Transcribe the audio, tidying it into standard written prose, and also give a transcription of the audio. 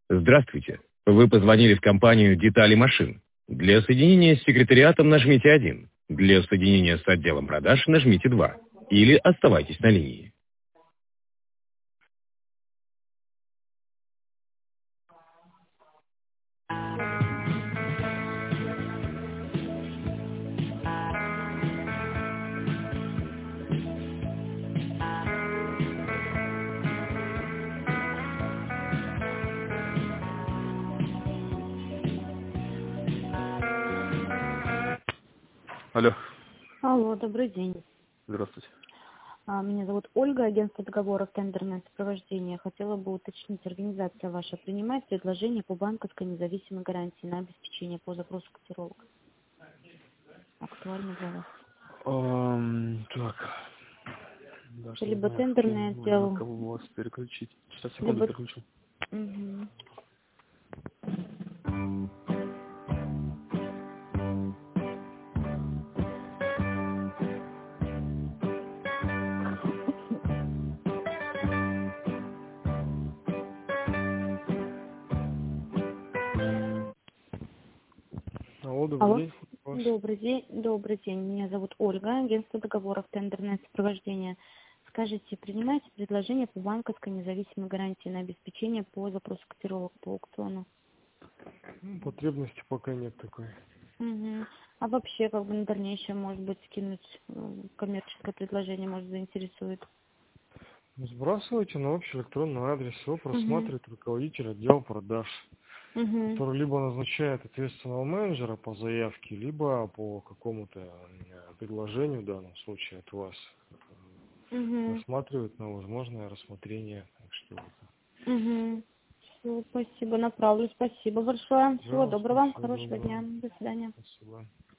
Здравствуйте. Вы позвонили в компанию «Детали машин». Для соединения с секретариатом нажмите 1. Для соединения с отделом продаж нажмите 2. Или оставайтесь на линии. Алло, Алло, добрый день. здравствуйте. Меня зовут Ольга, агентство договоров «Тендерное сопровождение». Хотела бы уточнить, организация ваша принимает предложения по банковской независимой гарантии на обеспечение по запросу котировок? Актуально для вас? Так, даже не Либо знаю, тендерный на отдел, кого вас переключить. Сейчас, секунду, либо... переключу. Мгм. Алло, добрый Алло, день. Вас. добрый день. Добрый день. Меня зовут Ольга, агентство договоров «Тендерное сопровождение». Скажите, принимаете предложения по банковской независимой гарантии на обеспечение по запросу котировок по аукциону? Потребности пока нет такой. Мгм. А вообще, как бы на дальнейшее, может быть, скинуть коммерческое предложение, может, заинтересует? Сбрасывайте на общий электронный адрес, его Угу. просматривает руководитель отдела продаж, Угу. который либо назначает ответственного менеджера по заявке, либо по какому-то предложению, в данном случае от вас, Угу. рассматривает на возможное рассмотрение. Так что, Угу. Все, спасибо, направлю. Спасибо большое. Всего да, доброго, спасибо, хорошего доброго. дня. До свидания. Спасибо.